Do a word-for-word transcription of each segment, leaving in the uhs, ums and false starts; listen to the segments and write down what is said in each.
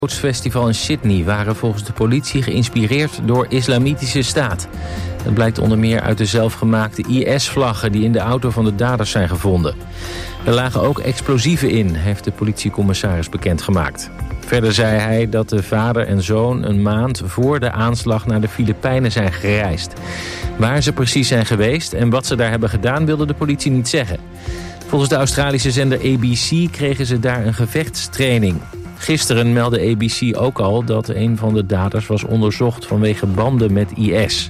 Het festival in Sydney waren volgens de politie geïnspireerd door Islamitische Staat. Dat blijkt onder meer uit de zelfgemaakte I S-vlaggen die in de auto van de daders zijn gevonden. Er lagen ook explosieven in, heeft de politiecommissaris bekendgemaakt. Verder zei hij dat de vader en zoon een maand voor de aanslag naar de Filipijnen zijn gereisd. Waar ze precies zijn geweest en wat ze daar hebben gedaan wilde de politie niet zeggen. Volgens de Australische zender A B C kregen ze daar een gevechtstraining. Gisteren meldde A B C ook al dat een van de daders was onderzocht vanwege banden met I S.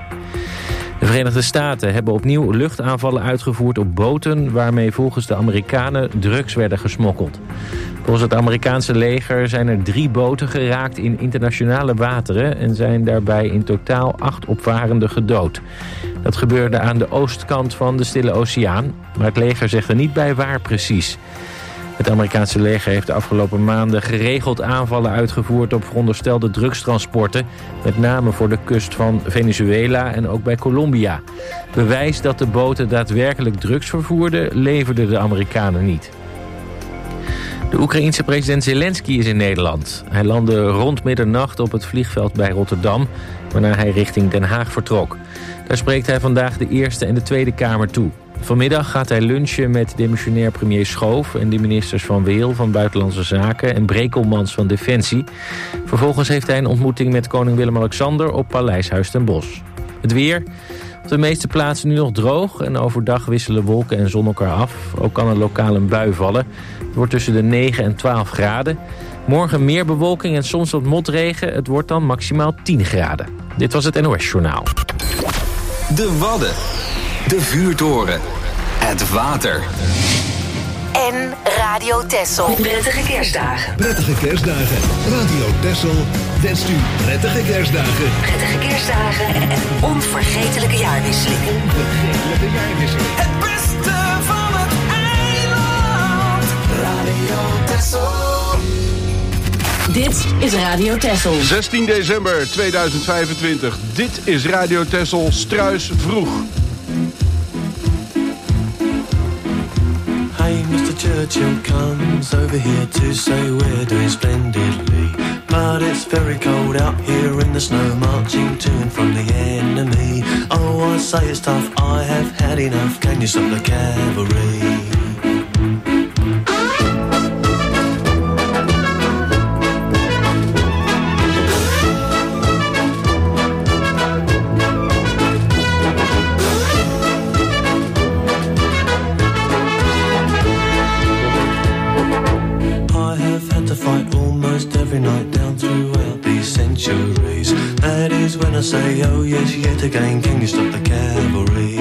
De Verenigde Staten hebben opnieuw luchtaanvallen uitgevoerd op boten waarmee volgens de Amerikanen drugs werden gesmokkeld. Volgens het Amerikaanse leger zijn er drie boten geraakt in internationale wateren en zijn daarbij in totaal acht opvarenden gedood. Dat gebeurde aan de oostkant van de Stille Oceaan, maar het leger zegt er niet bij waar precies. Het Amerikaanse leger heeft de afgelopen maanden geregeld aanvallen uitgevoerd op veronderstelde drugstransporten, met name voor de kust van Venezuela en ook bij Colombia. Bewijs dat de boten daadwerkelijk drugs vervoerden leverden de Amerikanen niet. De Oekraïense president Zelensky is in Nederland. Hij landde rond middernacht op het vliegveld bij Rotterdam, waarna hij richting Den Haag vertrok. Daar spreekt hij vandaag de Eerste en de Tweede Kamer toe. Vanmiddag gaat hij lunchen met demissionair premier Schoof en de ministers Van Weel van Buitenlandse Zaken en Brekelmans van Defensie. Vervolgens heeft hij een ontmoeting met koning Willem-Alexander op Paleis Huis ten Bosch. Het weer. Op de meeste plaatsen nu nog droog en overdag wisselen wolken en zon elkaar af. Ook kan er lokaal een bui vallen. Het wordt tussen de negen en twaalf graden. Morgen meer bewolking en soms wat motregen. Het wordt dan maximaal tien graden. Dit was het N O S Journaal. De Wadden. De Vuurtoren. Het water. En Radio Texel. Prettige kerstdagen. Prettige kerstdagen. Radio Texel wenst u prettige kerstdagen. Prettige kerstdagen en onvergetelijke jaarwisselingen. Onvergetelijke jaarwisselingen. Het beste van het eiland. Radio Texel. Dit is Radio Texel. zestien december tweeduizend vijfentwintig. Dit is Radio Texel Struis vroeg. Hey, Mister Churchill comes over here to say we're doing splendidly. But it's very cold out here in the snow, marching to and from the enemy. Oh, I say it's tough, I have had enough. Can you stop the cavalry? When I say, oh yes, yet again, can you stop the cavalry?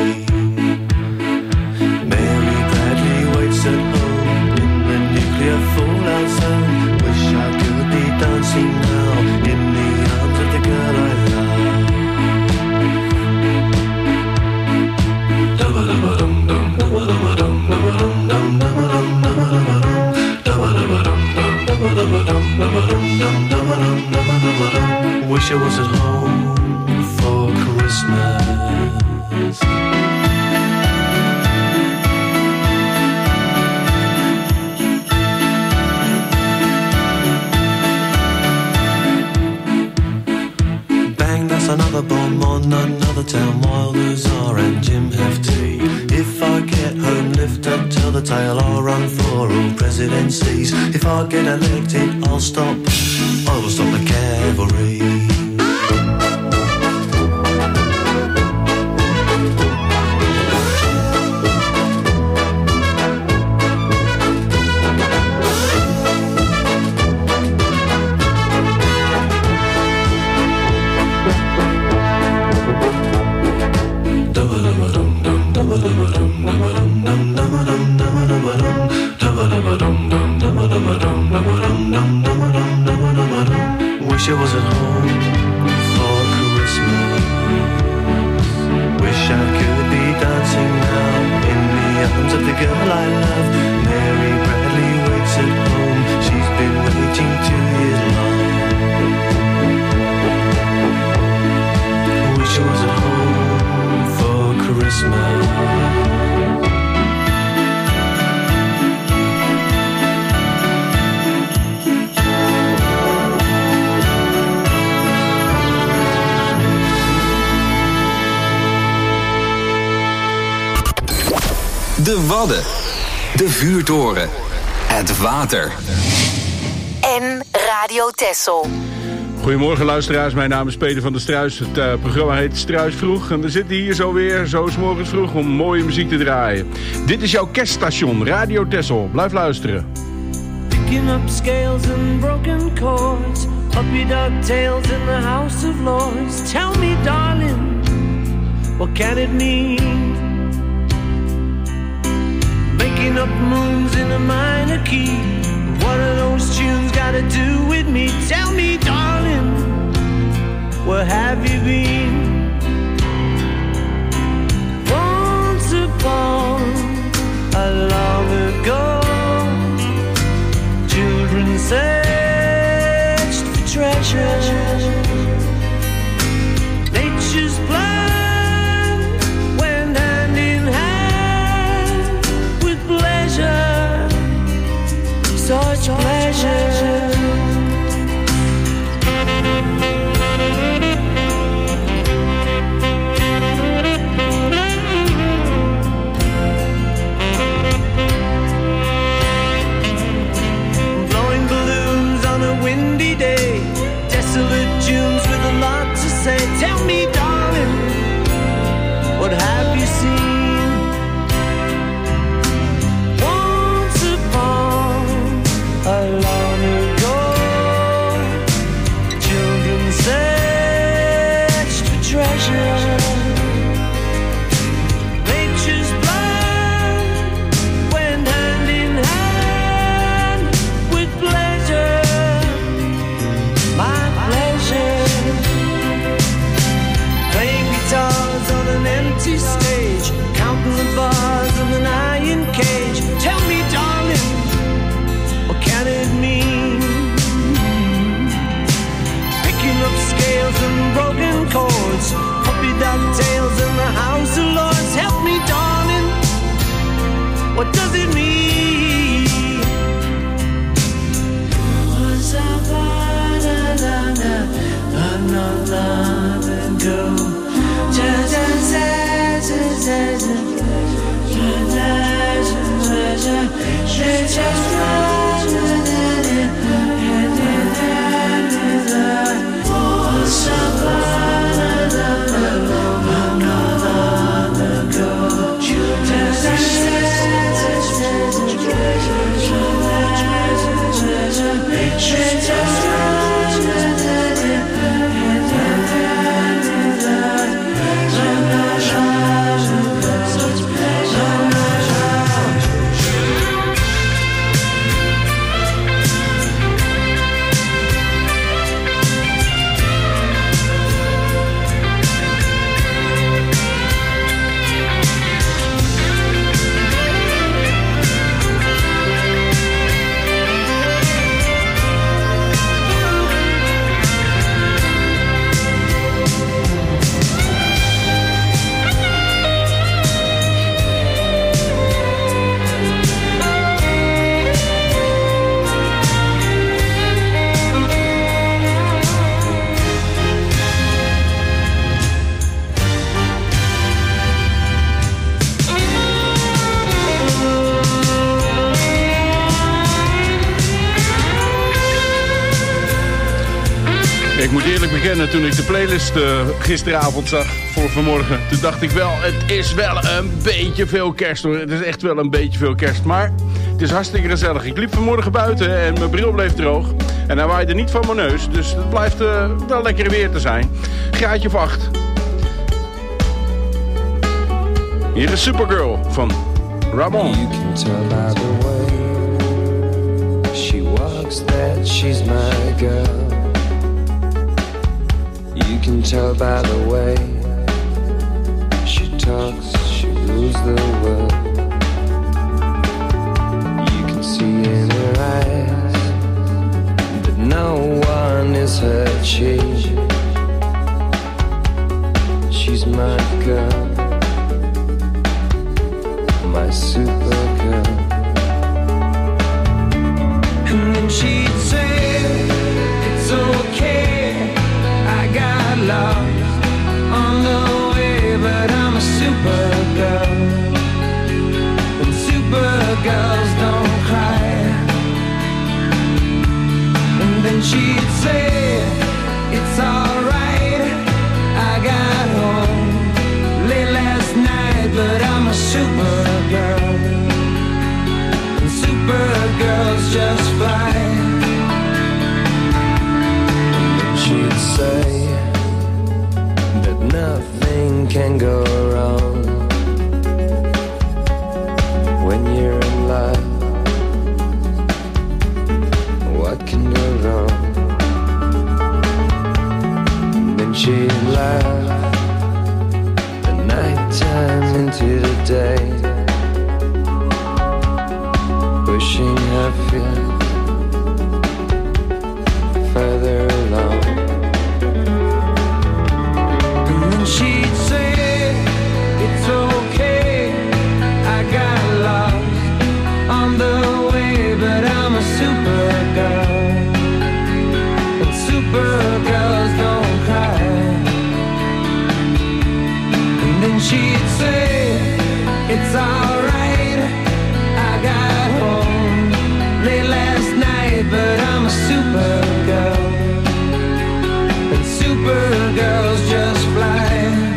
Mary Bradley waits at home in the nuclear fallout zone. Wish I could be dancing now in the arms of the girl I love. Dum-ba-dum-ba-dum-dum, dum-ba-dum-ba-dum, dum-ba-dum-dum, dum-ba-dum-ba-dum, dum-ba-dum-dum, dum-ba-dum-dum, dum-ba-dum-dum. Wish I was at home for Christmas. Bang, that's another bomb on another town. Wilders are and Jim have tea. If I get home, lift up, tell the tale. I'll run for all presidencies. If I get elected, I'll stop. I will stop the cavalry. Wish I was at home for Christmas. Wish I could be dancing now in the arms of the girl I love. Mary Bradley waits at home. She's been waiting two years long. Wish I was at home for Christmas. De Wadden. De Vuurtoren. Het water. En Radio Texel. Goedemorgen luisteraars, mijn naam is Peter van der Struis. Het uh, programma heet Struis Vroeg. En we zitten hier zo weer, zo 's morgens vroeg, om mooie muziek te draaien. Dit is jouw kerststation, Radio Texel. Blijf luisteren. Picking up scales and broken chords, puppy dog tails in the House of Lords. Tell me, darling, what can it mean? Making up moons in a minor key. What are those tunes got to do with me? Tell me, darling, where have you been? Once upon a long ago, children searched for treasure. Nature's plan went hand in hand with pleasure, such pleasure. Windy day, desolate tunes with a lot to say. Tell me, darling, what have you seen? Once upon a long ago, children searched for treasure. Nature's plan went hand in hand with pleasure. My pleasure. Playing guitars on an empty stage, counting the bars of an iron cage. Tell me, darling, what can it mean? Picking up scales and broken chords, puppy dog tails in the House of Lords. Help me, darling, what does it mean? What's up? Not long ago, Ik moet eerlijk bekennen, toen ik de playlist uh, gisteravond zag voor vanmorgen, toen dacht ik wel, het is wel een beetje veel kerst hoor. Het is echt wel een beetje veel kerst, maar het is hartstikke gezellig. Ik liep vanmorgen buiten en mijn bril bleef droog. En hij waaide niet van mijn neus, dus het blijft uh, wel lekker weer te zijn. Graadje of acht. Hier is Supergirl van Ramon. You can tell by the way she walks that she's my girl. You can tell by the way she talks, she rules the world. You can see in her eyes that no one is her chief. She's my girl, my supergirl. And then she'd say, it's okay, I got lost on the way, but I'm a supergirl. then she'd say, it's alright, I got home late last night, but I'm a supergirl, and supergirls just fly. And she'd say that nothing can go wrong when you're in love. What can go wrong? And then she'd laugh the night time into the day, pushing her feet further along. And then she'd say, it's okay, I got lost on the way, but I'm a supergirl, and supergirls don't cry. And then she'd say, it's alright, I got home late last night, but I'm a supergirl, and supergirls just fly.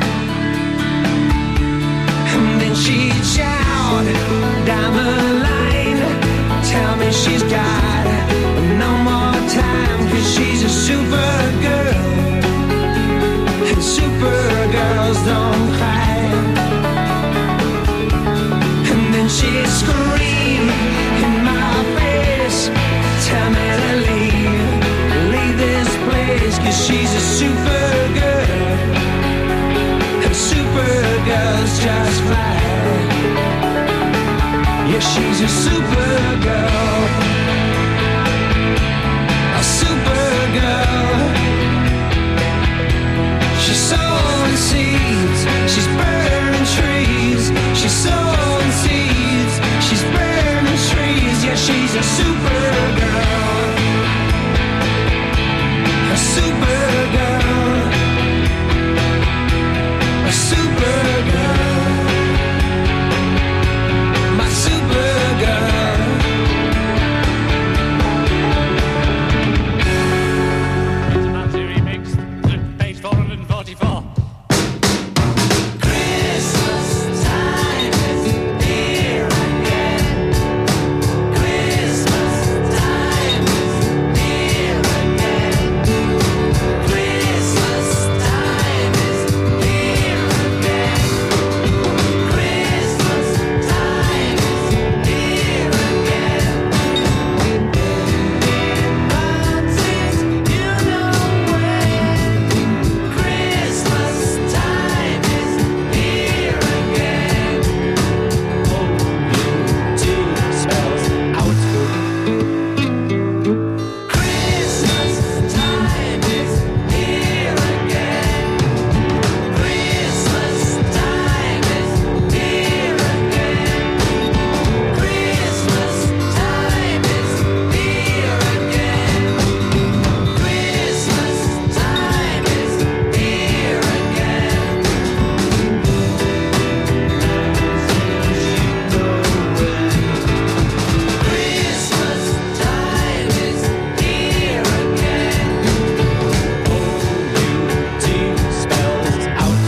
And then she'd shout down the line, tell me she's got no more time, cause she's a supergirl, and supergirls don't cry. And then she'd scream in my face, tell me to leave, leave this place, cause she's a supergirl, and supergirls just fly. Yeah, she's a supergirl, a supergirl. She's sowing seeds, she's burning trees. She's sowing seeds, she's burning trees. Yeah, she's a supergirl, a supergirl, a supergirl. My supergirl. It's a Nancy remix, page four forty-four. Christmas time is here again. Christmas time is here again. Christmas time is here again. Christmas time is here again. But since you know when Christmas time is here again, oh, you two spells out. Christmas time is here again. Christmas time is here again. Christmas time is here again. Christmas time is here again. Christmas time is here again. Oh, you two spells out.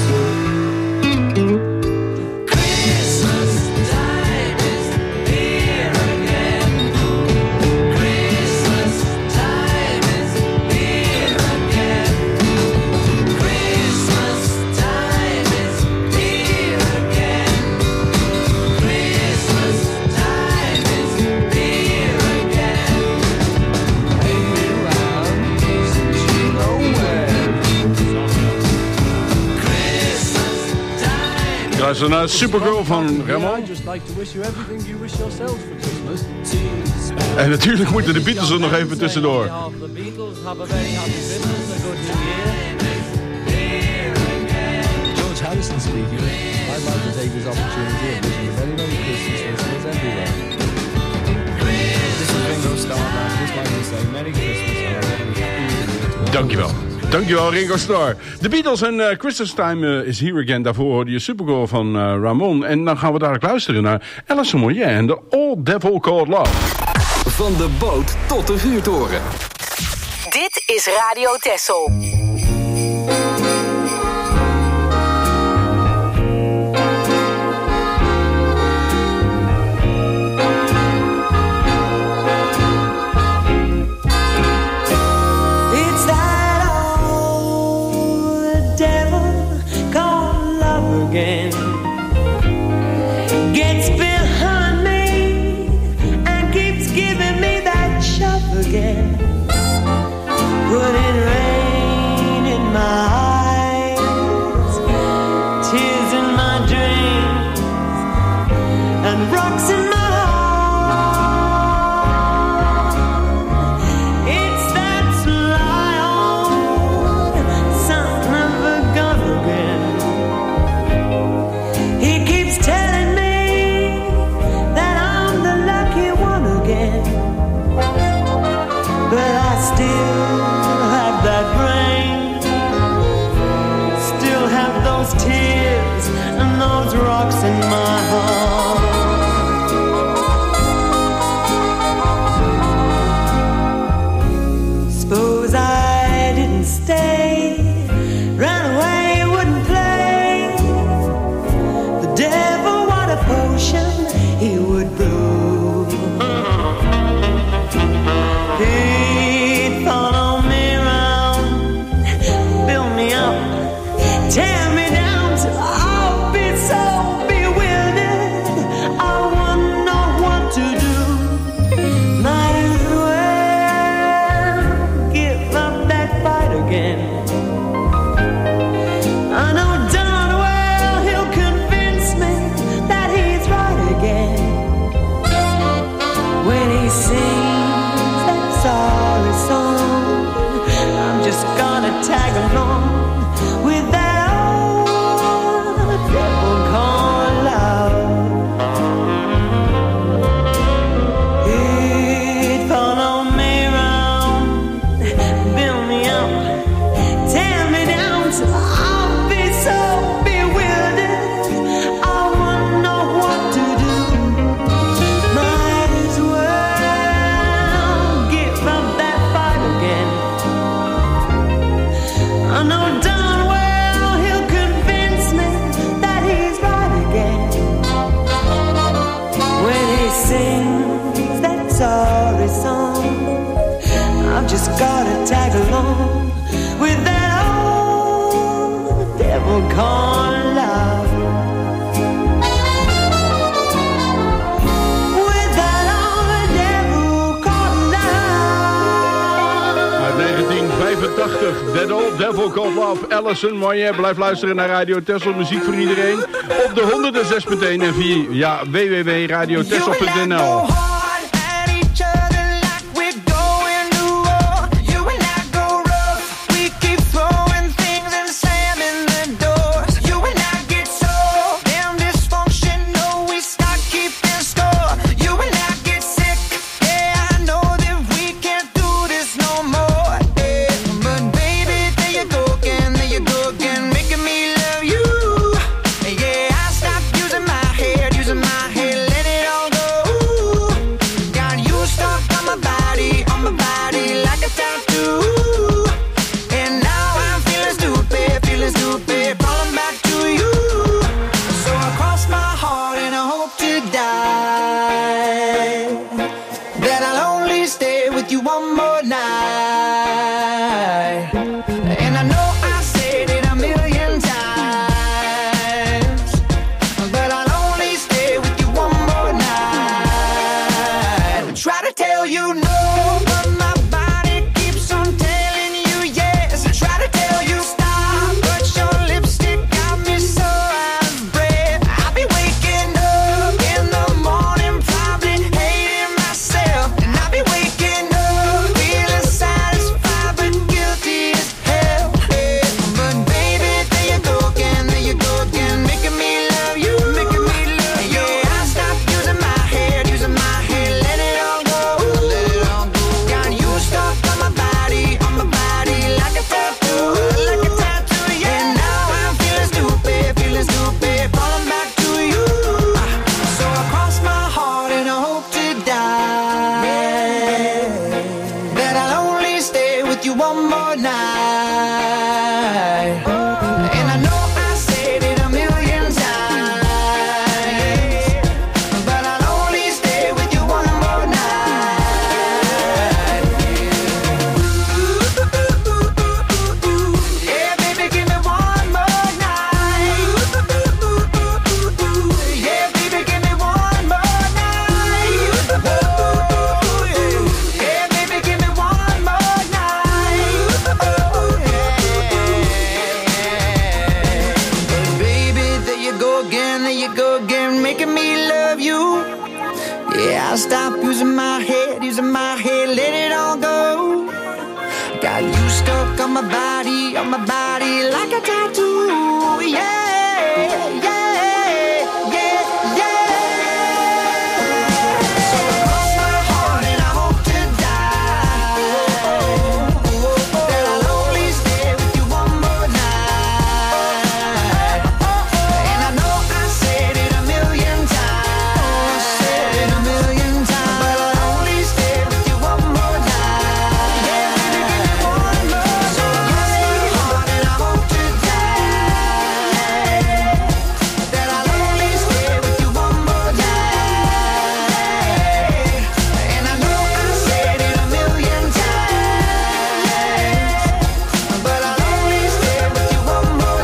Christmas time is here again. Christmas time is here again. Christmas time is here again. Christmas time is here again. Hang around since you know when. Christmas time. Ja, is een uh, Supergirl van Ramon. I'd just like to wish you everything you wish yourself for Christmas. En natuurlijk moeten de Beatles er nog even tussendoor. The Beatles have a very happy Christmas, a good new year. George Harrison speaking. I'd like to take this opportunity of wishing a very Merry Christmas to listeners everywhere. This is Ringo Starr, and I'd just like to say Merry Christmas and a very happy new year to all. Dankjewel. Dankjewel, Ringo Starr. De Beatles en uh, Christmas Time uh, is Here Again. Daarvoor hoorde je Supergirl van uh, Ramon. En dan gaan we dadelijk luisteren naar Alison Moyet en The Old Devil Called Love. Van de boot tot de vuurtoren. Dit is Radio Texel. It's that old devil called love again. Gets behind me and keeps giving me that shove again. Putting rain in my eyes, tears in my dreams, and rocks in my heart. It's that sly old son of a gun again. He keeps telling me that I'm the lucky one again, but I still that brain, still have those tears and those rocks in my heart. Suppose I didn't stay, ran away, wouldn't play. The devil, what a potion he would brew. He'd follow me around, build me up, tear me down till I'll be so bewildered I wouldn't know what to do. Might as well give up that fight again. I know darn well he'll convince me that he's right again when he sings that sorry song. I'm just gonna tag along with that old devil called love. He'd follow me around, build me up, tear me down till I'll be so bewildered I wouldn't know what to do. Might as well give up that fight again. I know darn well he'll convince me that he's right again when he sings that sorry song. I've just gotta tag along with that old devil called love. With that old devil called love. Uit negentien vijfentachtig, That Old Devil Called Love, Alison Moyet. Blijf luisteren naar Radio Texel, muziek voor iedereen. Op de honderd zes punt één en via ja, w w w punt radio texel punt n l. Yeah, I stopped using my head, using my head, let it all go. Ooh. you one more night. And I know I said it a million times, but I'll only stay with you one more night. Yeah, baby, give me one more night. Yeah, baby, give me one more night. Oh, yeah, baby, give me one more night. Oh, yeah. Baby, there you go again, there you go again, making me love you. Yeah, I'll stop using my head, using my head, let it all go. Got you stuck on my body, on my body like a tattoo. Yeah, yeah, yeah, yeah. So cross my heart and I hope to die that I'll only stay with you one more night. And I know I said it a million times, said it a million times, but I'll only stay with you one more night. Yeah, baby, give me one more. So cross my heart and I hope to die that I'll only stay with you one more night. And I know I said it a million times, but I'll only stay with you one more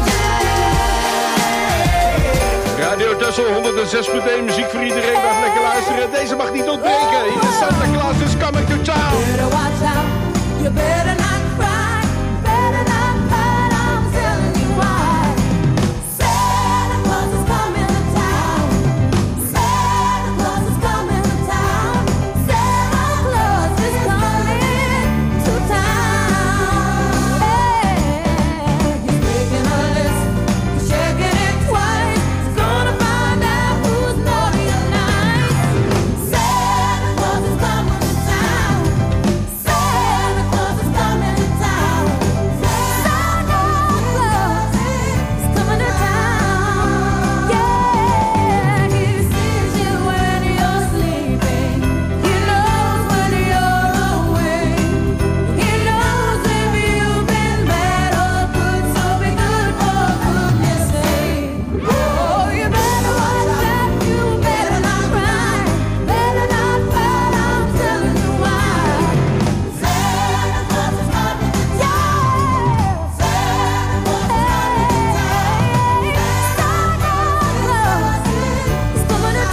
night. Radio Tessel honderd zes punt één, muziek voor iedereen. Blijf lekker luisteren. Deze mag niet ontbreken. Hier is Santa Claus is coming to town. Better watch out, you better not cry, better not fight, I'm telling you why. Santa Claus is coming to town, Santa Claus is coming to town, Santa Claus is coming to town. Hey, he's making a list, he's checking it twice, he's gonna find out who's naughty and nice. Santa Claus is coming to town, Santa Claus is coming to town, Santa Claus is coming to town. Yeah, he sees you when you're sleeping, he knows when you're awake, he knows if you've been bad or good, so be good for goodness sake. Oh, you better watch out, you better not cry, better not fight, I'm telling you why. Santa Claus is coming to town, Santa Claus is coming to town, Santa Claus is coming to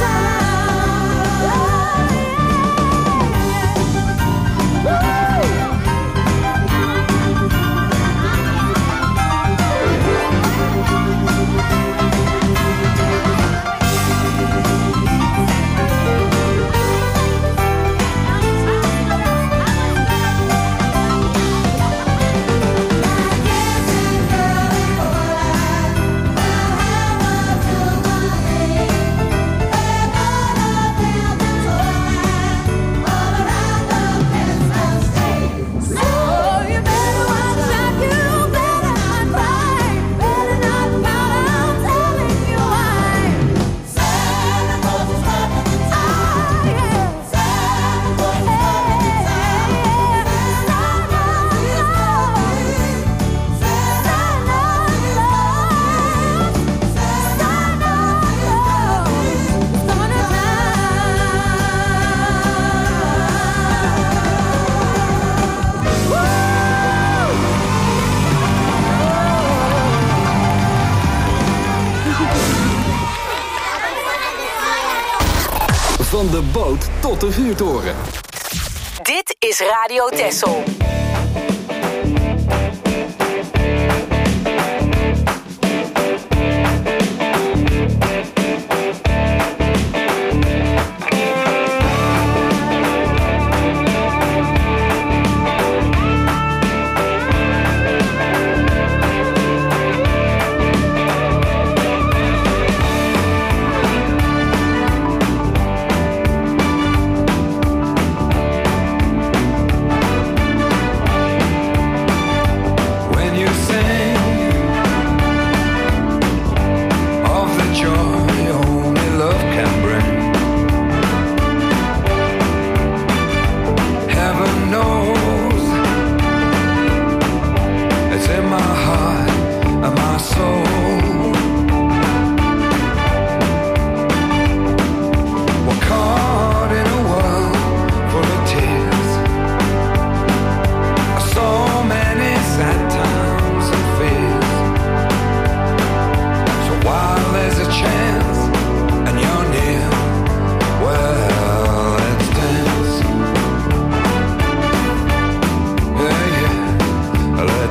So you better watch out, you better not cry, better not pout, I'm telling you why. Santa Claus is coming to town, Santa Claus is coming to town, Santa Claus is coming, Santa Claus, Santa Claus is coming to Van de boot tot de vuurtoren. Dit is Radio Tessel.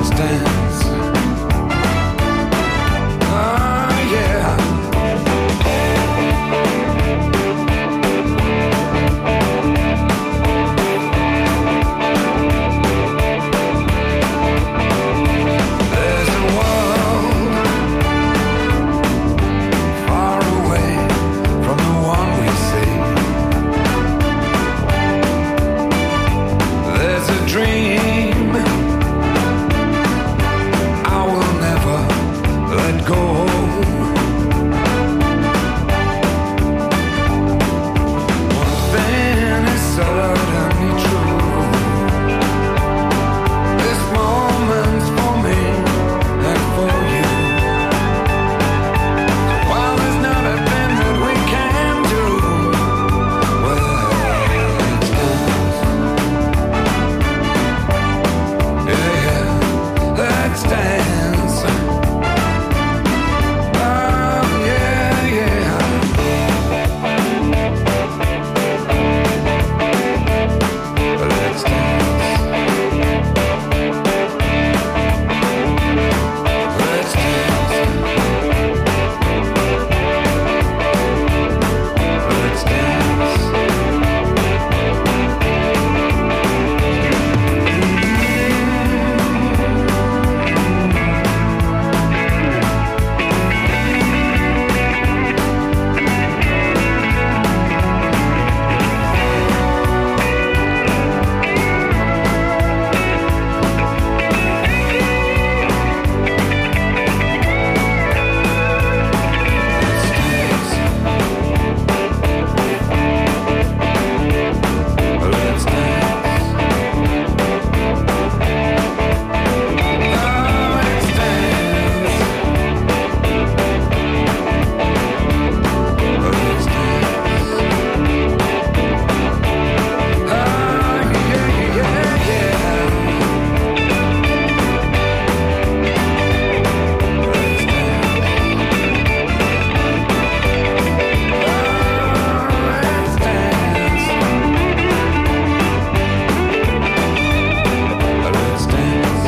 let's dance. Oh yeah. There's a world far away from the one we see. There's a dream I will never let go. One thing is certainly true. This moment's for me and for you. While there's not a thing that we can do, well, let's dance. Yeah, yeah, let's dance. Oh, yeah, yeah. Let's dance. Let's dance. Let's dance. Let's dance. Oh, let's dance. Let's dance. Oh, yeah, yeah, yeah. Let's dance. Oh, let's dance. Let's dance.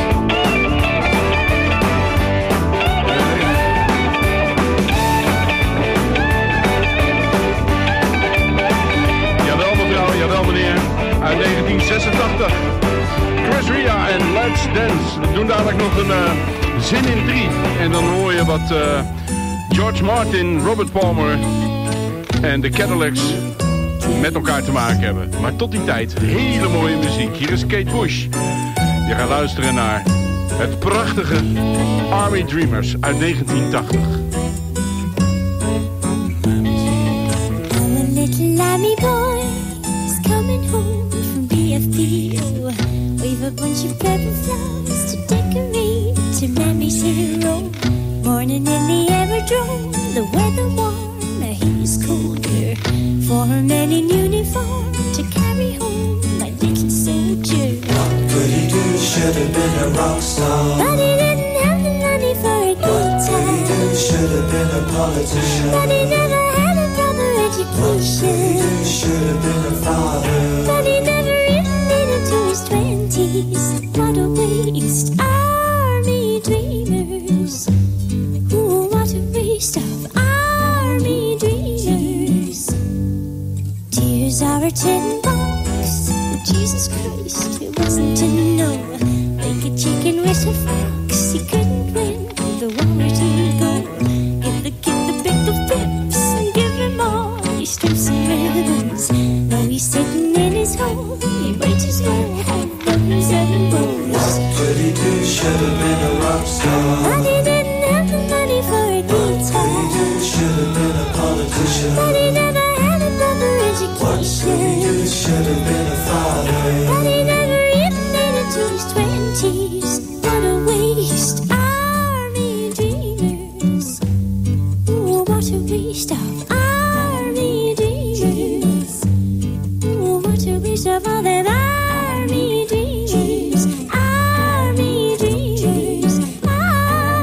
Jawel mevrouw, jawel meneer. Uit negentien zesentachtig. Chris Ria en Let's Dance. We doen dadelijk nog een eh, zin in drie. En dan hoor je wat eh, George Martin, Robert Palmer en de Cadillacs met elkaar te maken hebben. Maar tot die tijd, hele mooie muziek. Hier is Kate Bush. Je gaat luisteren naar het prachtige Army Dreamers uit negentien tachtig. I'm a little army boy, just coming home from B F P. Oh, we've a bunch of purple flowers to decorate to Mammy's hero. Morning in the aerodrome, the weather warm, the heat is colder. For a man in uniform to carry home my little soldier. Could he do? Should have been a rock star. But he didn't have the money for a guitar. Could he do? Should have been a politician. But he never had a proper education. Could he do? Should have been a father. But he never even made it to his twenties. What a waste, army dreamers. Ooh, what a waste of army dreamers. Tears are a tin box. Jesus Christ, it wasn't to know. Like a chicken with a fox, he couldn't win the war to go. Give the kid the big of pips and give him all his strips and ribbons. Now he's sitting in his home, he might as well have buttons and bows. Could he do? Should have been a rock star. But he didn't have the money for a guitar. Could he do? Should have been a politician. But he never had a proper What could he do? education. Should have been a father. But he never even made it to his twenties. What a waste, army dreamers. Ooh, what a waste of army dreamers. Ooh, what a waste of all them army dreamers. Army dreamers. Army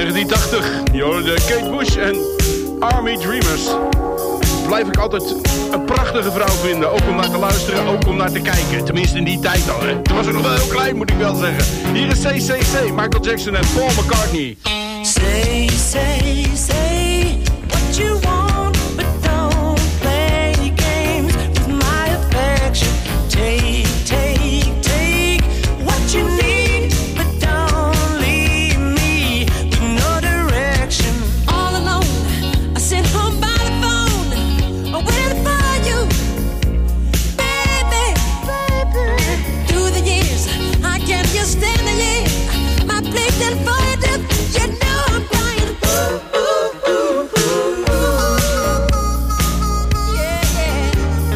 negentien tachtig. Je hoorde Kate Bush en Army Dreamers. Blijf ik altijd een prachtige vrouw vinden. Ook om naar te luisteren, ook om naar te kijken. Tenminste in die tijd al. Hè. Toen was ik nog wel heel klein, moet ik wel zeggen. Hier is C C C, Michael Jackson en Paul McCartney. Say, say, say what you want, but don't play games with my affection. Take, take, take what you need, but don't leave me with no direction. All alone, I sit home by the phone, waiting for you, baby, baby. Through the years, I can't just stand the year. My place and for you, you know I'm crying. Ooh, ooh, ooh, ooh, ooh. Yeah, yeah.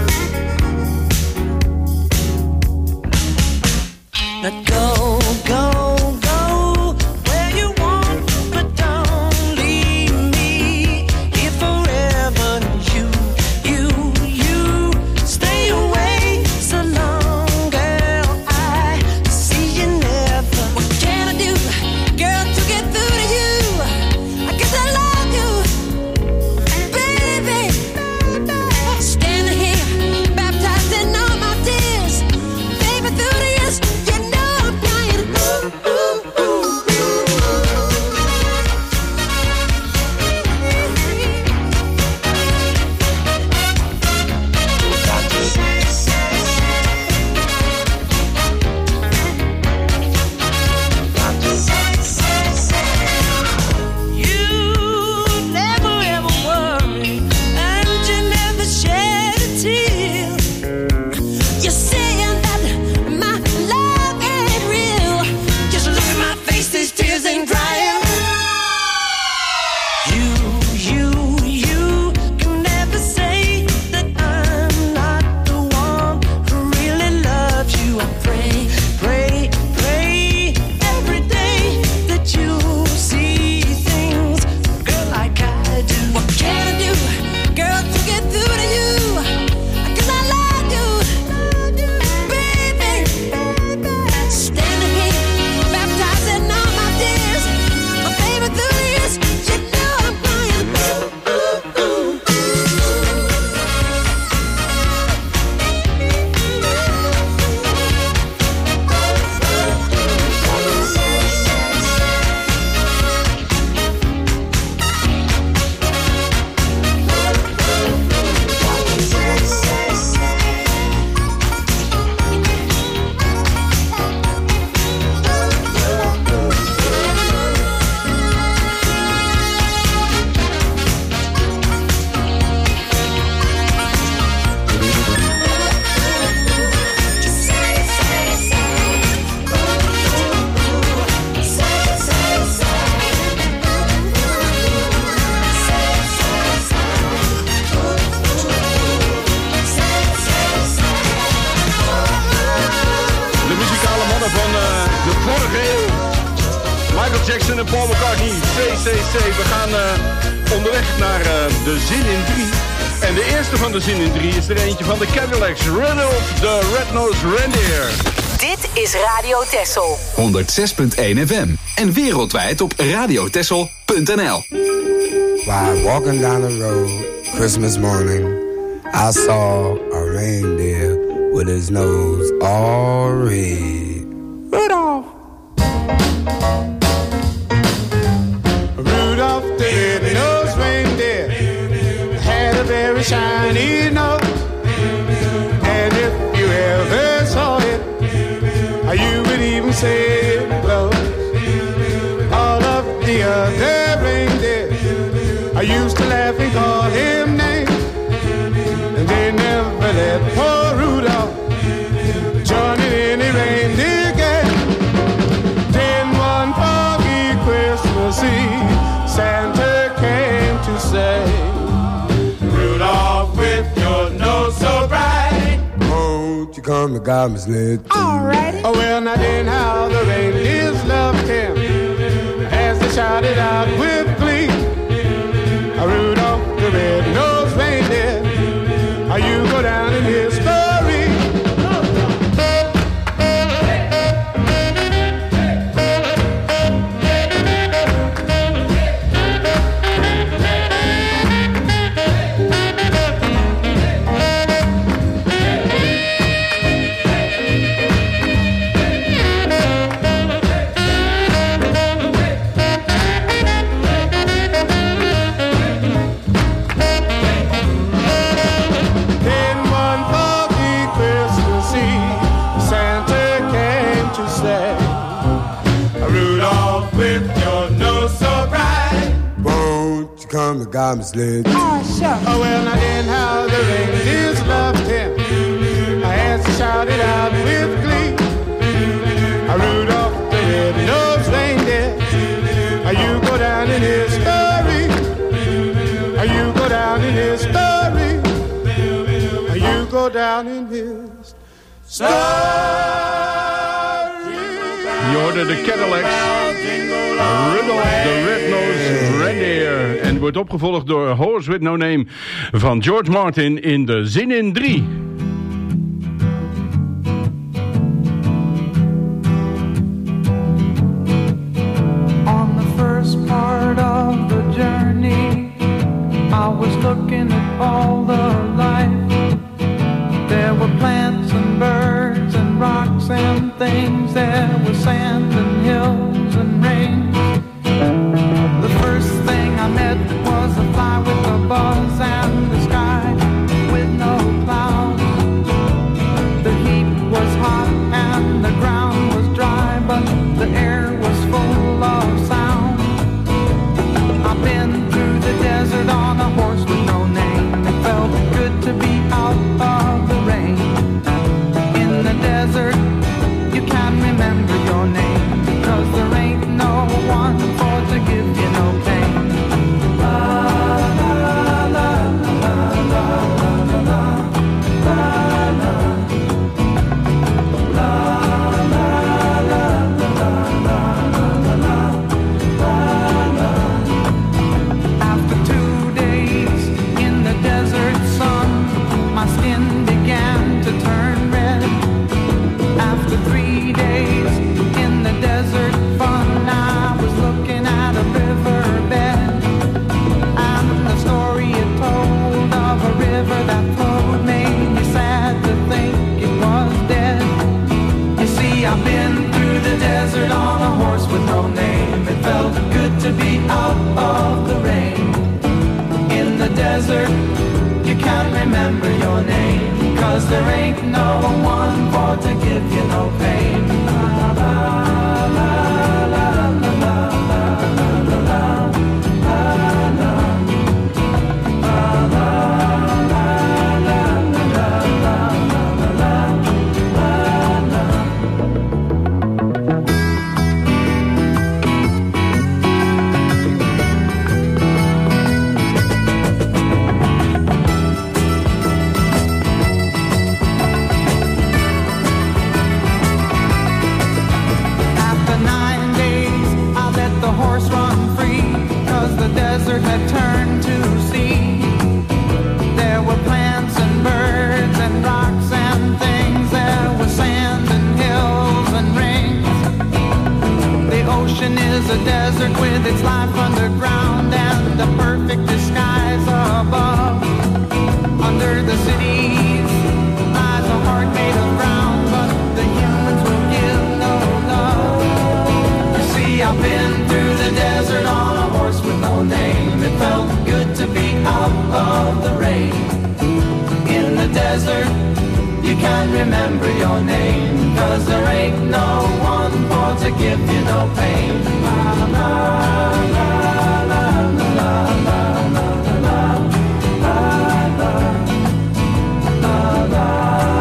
Now go, go, go where you want, but don't leave me here forever. You, you, you stay away so long, girl. I see you never. What can I do, girl, to get through to you? I guess I love you, baby. Standing here, baptized in all my tears, baby. Through the years, you know I'm crying. Ooh, ooh, ooh, ooh. You never ever worry, and you never shed a tear. You're saying that my love ain't real. Just look at my face, these tears ain't drying. You, you, you can never say that I'm not the one who really loves you. I pray, pray, pray every day that you see things, girl, like I do. What can I do, girl, to get through to you? 'Cause I love you, baby. Standing here, baptized in all my tears, but baby, through the years, you know I'm crying. Ooh, ooh, ooh. De muzikale mannen van eh, de vorige eeuw. Michael Jackson en Paul McCartney, C C C. We gaan eh, onderweg naar eh, de zin in drie. En de eerste van de zin in drie is er eentje van de Cadillacs. Rudolph the Red-Nosed Reindeer. Dit is Radio Texel. honderdzes punt één F M. En wereldwijd op radiotessel punt n l. While walking down the road Christmas morning, I saw a reindeer with his nose all red. Rudolph! Rudolph the red-nosed reindeer had a very shiny nose, and if you ever saw it, you would even say it glows. All of the other reindeer I used to laugh and call him names, and they never let poor Rudolph join in any reindeer game. Then one foggy Christmas Eve, Santa came to say, Rudolph, with your nose so bright, Won't you come to God's lid? alrighty. Oh, well, now then how the reindeers loved him as they shouted out with glee, Rudolph the red-nosed reindeer, you go down in history. got him slid. Oh, shucks. Oh, well, now then how the reindeers loved him. As he shouted out with glee, Rudolph the red-nosed reindeer, you go down in history. You go down in history. You go down in his story. Je hoorde de Cadillacs, Rudolph the Red-Nosed Reindeer. En wordt opgevolgd door A Horse With No Name van George Martin in de Zin in drie. On the first part of the journey, I was looking at all the life. There were plants and birds and rocks and things. There was sand and hills and rain. The first thing I met was a fly with a buzz and the sky with no clouds. The heat was hot and the ground was dry, but the air was full of sound. I've been through the desert on a horse with no name. It felt good to be out of the rain. In the desert, you can't remember your name, because there ain't no one for to give you no pain. La la la la la la la la la. La la la la la la la. After two days in the desert sun, my skin began to turn red. After three days in the desert fun, I was looking at a riverbed, and the story it told of a river that flowed made me sad to think it was dead. You see, I've been through the desert on a horse with no name. It felt good to be out of the rain. In the desert, you can't remember your name, 'cause there ain't no one for to give you no pain. La la la la la la la la la la. Had turned to sea. There were plants and birds and rocks and things. There was sand and hills and rings. The ocean is a desert with its life underground and a perfect disguise above. Under the cities lies a heart made of ground, but the humans will give no love. You see, I've been through the desert on a horse with no name. It felt good to be out of the rain. In the desert, you can't remember your name, 'cause there ain't no one for to give you no pain. La la la la la la la la la la la la la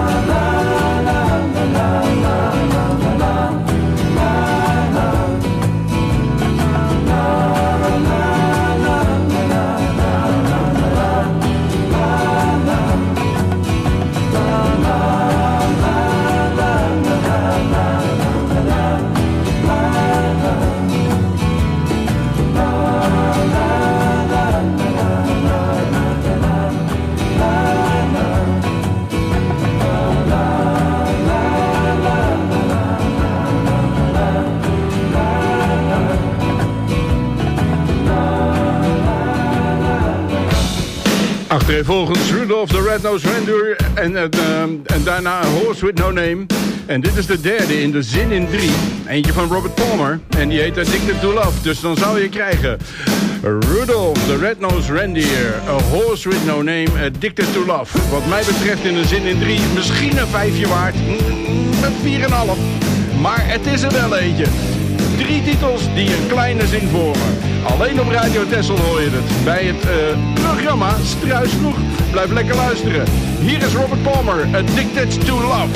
Achtereenvolgens Rudolph the Red-Nosed Reindeer en, uh, en daarna A Horse With No Name. En dit is de derde in de Zin in drie. Eentje van Robert Palmer en die heet Addicted to Love. Dus dan zou je krijgen Rudolph the Red-Nosed Reindeer, A Horse With No Name, Addicted to Love. Wat mij betreft in de Zin in drie misschien een vijfje waard. Met vier komma vijf. Maar het is er wel eentje. Drie titels die een kleine zin vormen. Alleen op Radio Texel hoor je het. Bij het uh, programma Struis Vroeg. Blijf lekker luisteren. Hier is Robert Palmer, Addicted to Love.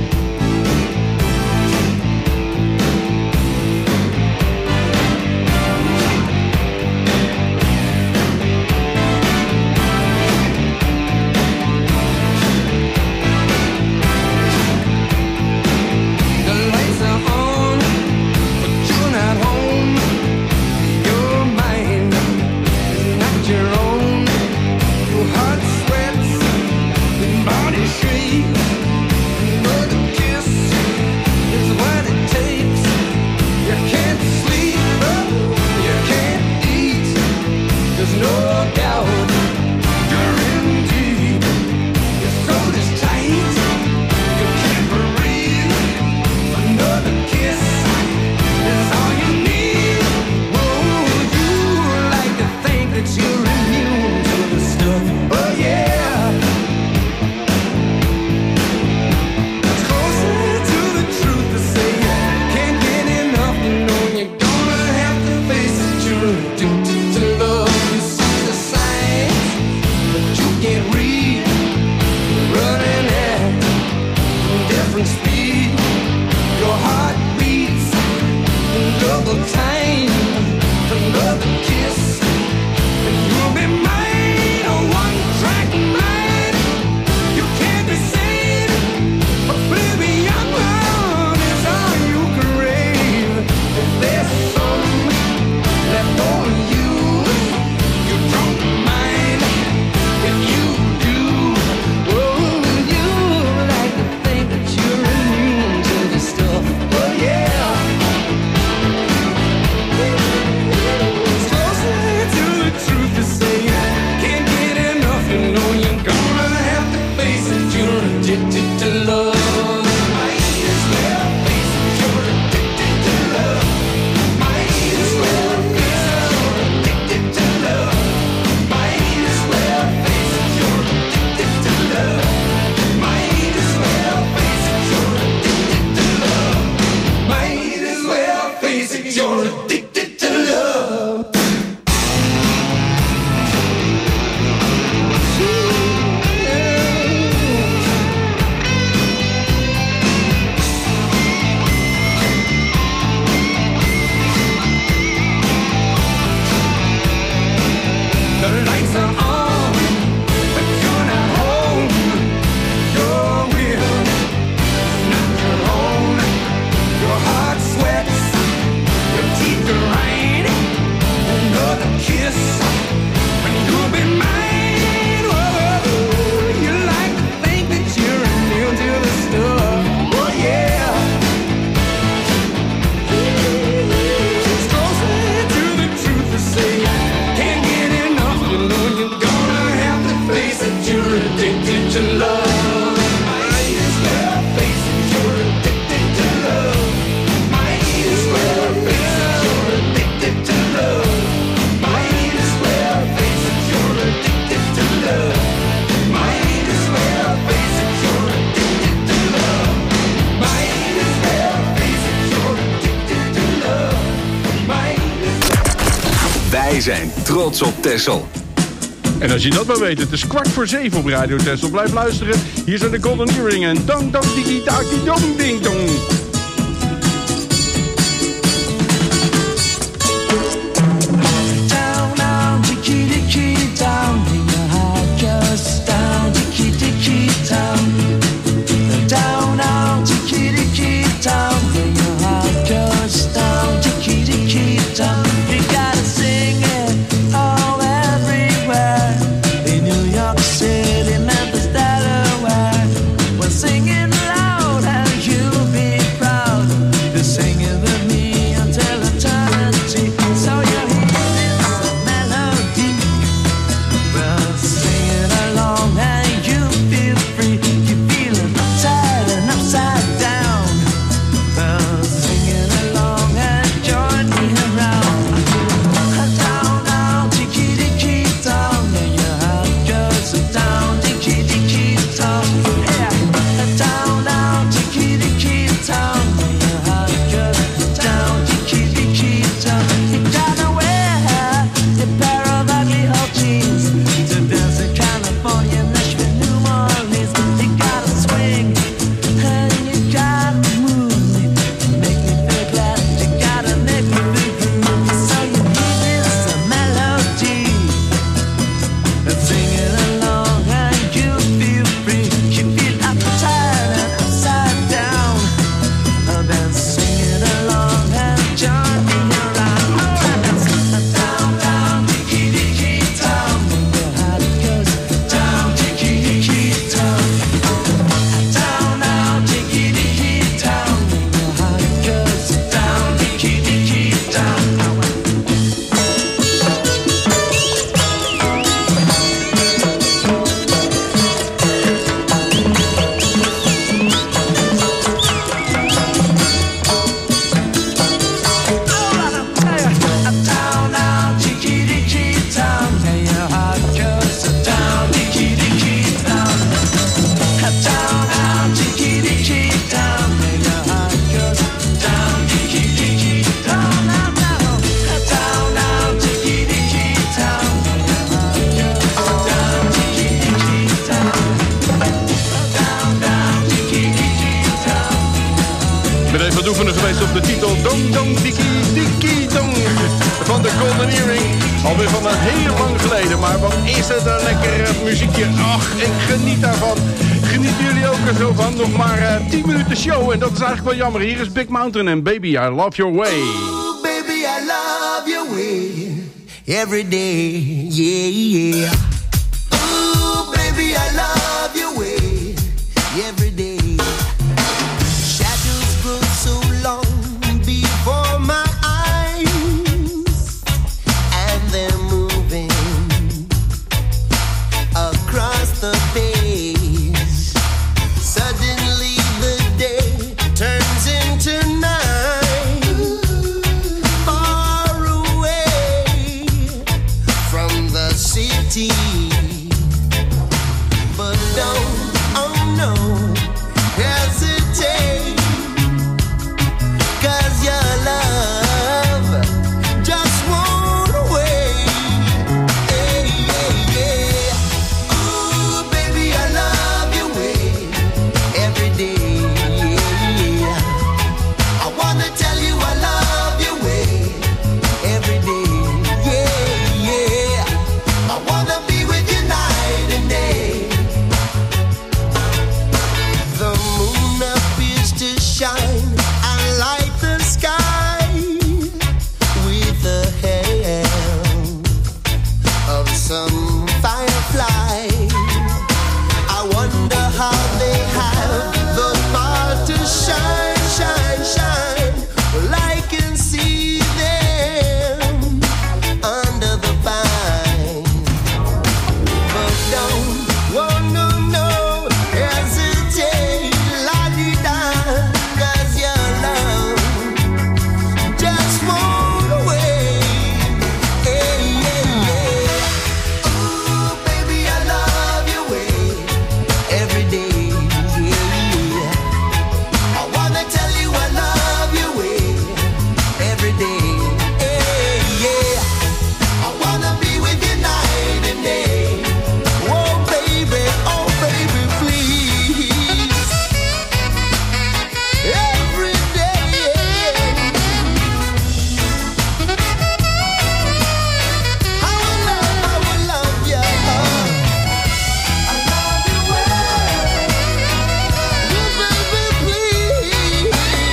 Wij zijn trots op Texel. En als je dat maar weet, het is kwart voor zeven op Radio Texel. Blijf luisteren. Hier zijn de Golden Earring en dong dong digi dagi dong ding dong. Down, down, tiki tiki down, in your heart just down, tiki tiki down. Down, down, tiki tiki down, in your heart just down, tiki tiki down. You gotta sing it all everywhere, in New York City, Memphis, Delaware. We're singing loud and you'll be oefenen geweest op de titel Dong Dong Diki Diki Dong van de Golden Earring. Alweer van een heel lang geleden, maar wat is het een lekker muziekje. Ach, ik geniet daarvan. Genieten jullie ook er zo van? Nog maar uh, tien minuten show en dat is eigenlijk wel jammer. Hier is Big Mountain en Baby, I Love Your Way. Ooh, baby, I love your way every day, yeah, yeah. Ooh, baby, I love your way every day. Shadows grow so long before my eyes, and they're moving across the page. Suddenly the day turns into night, far away from the city. But don't, oh no, hesitate, 'cause your love just won't wait. Hey, yeah, yeah. Ooh, baby, I love your way every day. Yeah. I wanna tell you I love your way every day. Yeah, yeah. I wanna be with you night and day. The moon appears to shine and light the sky with the help of some firefly. I wonder how they have the power to shine, shine, shine. Well, I can see them under the pine. But don't, oh no, no, hesitate, la-di-da, 'cause your love just won't wait. Hey, yeah, yeah. Ooh, baby, I love your way every day. Yeah, I wanna tell you I love your way every day. Hey, yeah. I wanna be with you night and day. Oh baby, oh baby, please. Every day. I will love, I will love you. I love you well. Oh baby, please.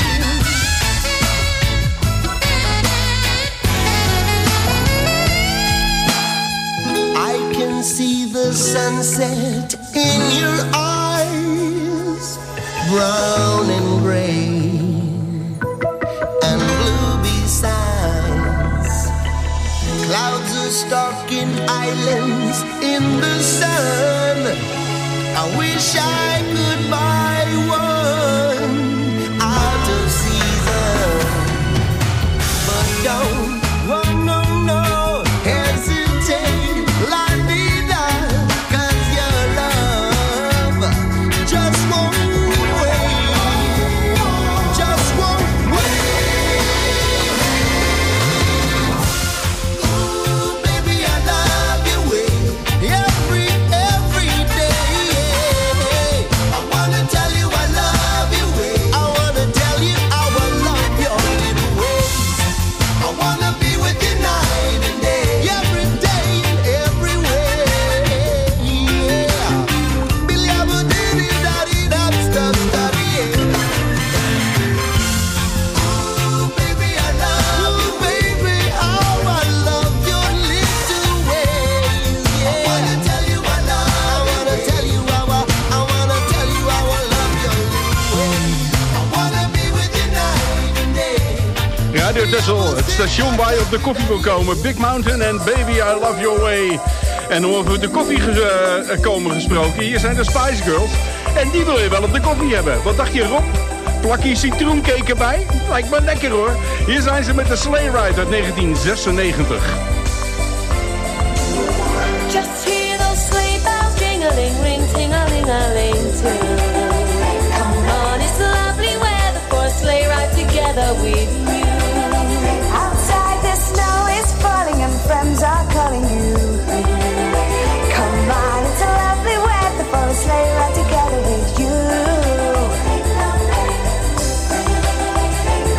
I can see the sunset in your eyes, brown and gray and blue besides. Clouds are stalking islands in the sun. I wish I could buy one out of season. But don't, oh no, no, hesitate, la-di-da, 'cause your love just won't wait, just won't wait. Ooh, baby, I love your way every, every day. I wanna tell you I love your way. I wanna tell you I will love your little ways. I wanna be with you night and day, every day and every way. Yeah. Billy, I will do it, daddy, that stuff, daddy, yeah. Ooh, baby, I love you, baby, how I love your little ways. Yeah. I wanna tell you I love. I wanna tell you how I, I wanna tell you how I love your little ways. I wanna be with you night and day. Radio Texel, het station waar je op de koffie wil komen. Big Mountain en Baby, I Love Your Way. En over de koffie ges uh, komen gesproken, hier zijn de Spice Girls. En die wil je wel op de koffie hebben. Wat dacht je, Rob? Plakje citroencake erbij? Lijkt me lekker hoor. Hier zijn ze met de Sleigh Ride uit negentien zesennegentig. Just hear those sleigh bells jingling, ring, ting-a-ling-a-ling too. Come on, it's lovely weather for a sleigh ride together with you. Outside the snow is falling and friends are calling you. Come on, it's a lovely weather for a sleigh ride together with you.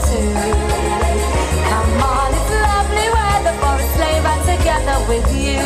too. Come on, it's lovely weather for a sleigh ride together with you.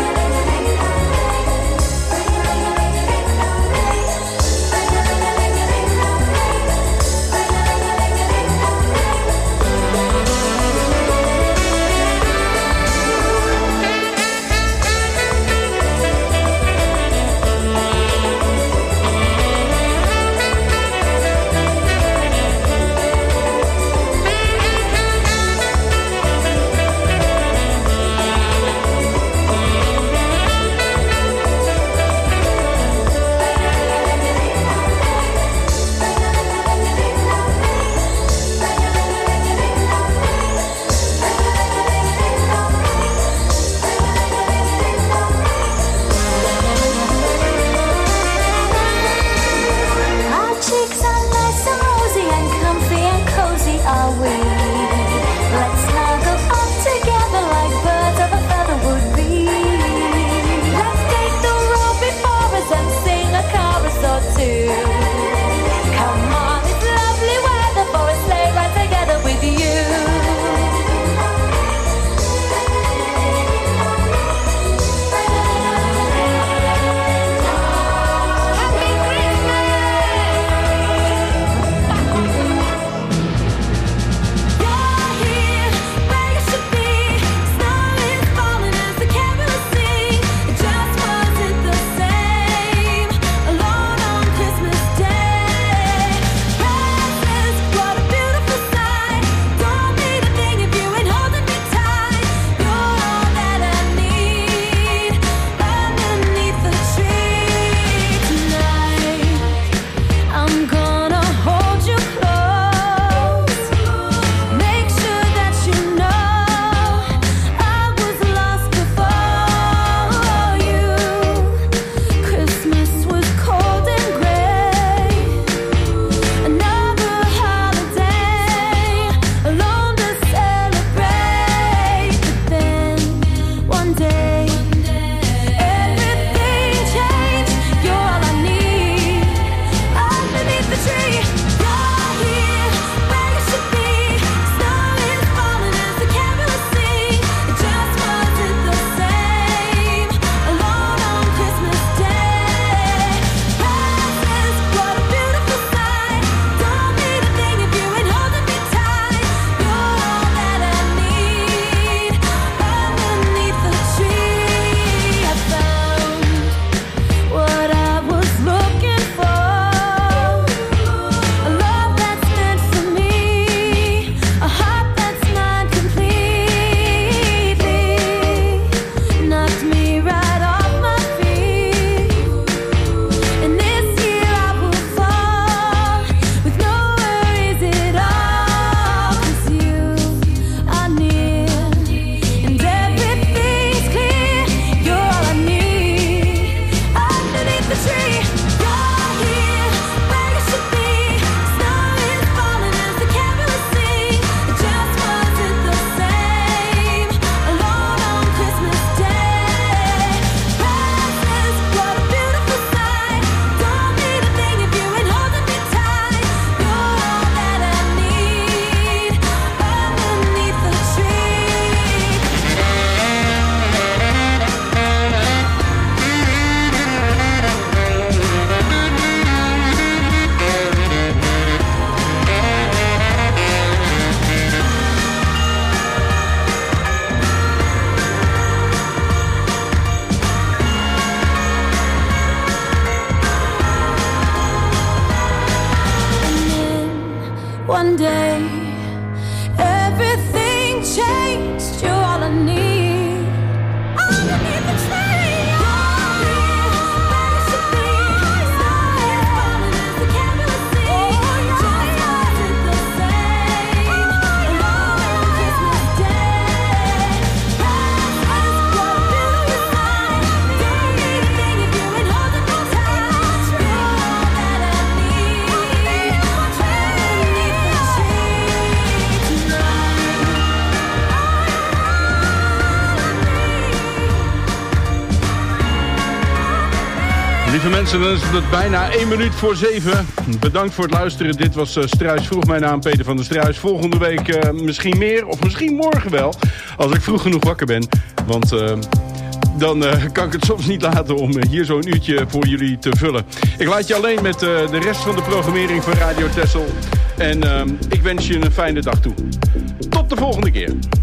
one day everything changed. You're all I need. Underneath the tree. Lieve mensen, dan is het bijna één minuut voor zeven. Bedankt voor het luisteren. Dit was uh, Struis Vroeg. Mijn naam Peter van der Struis. Volgende week uh, misschien meer, of misschien morgen wel. Als ik vroeg genoeg wakker ben. Want uh, dan uh, kan ik het soms niet laten om uh, hier zo'n uurtje voor jullie te vullen. Ik laat je alleen met uh, de rest van de programmering van Radio Texel. En uh, ik wens je een fijne dag toe. Tot de volgende keer.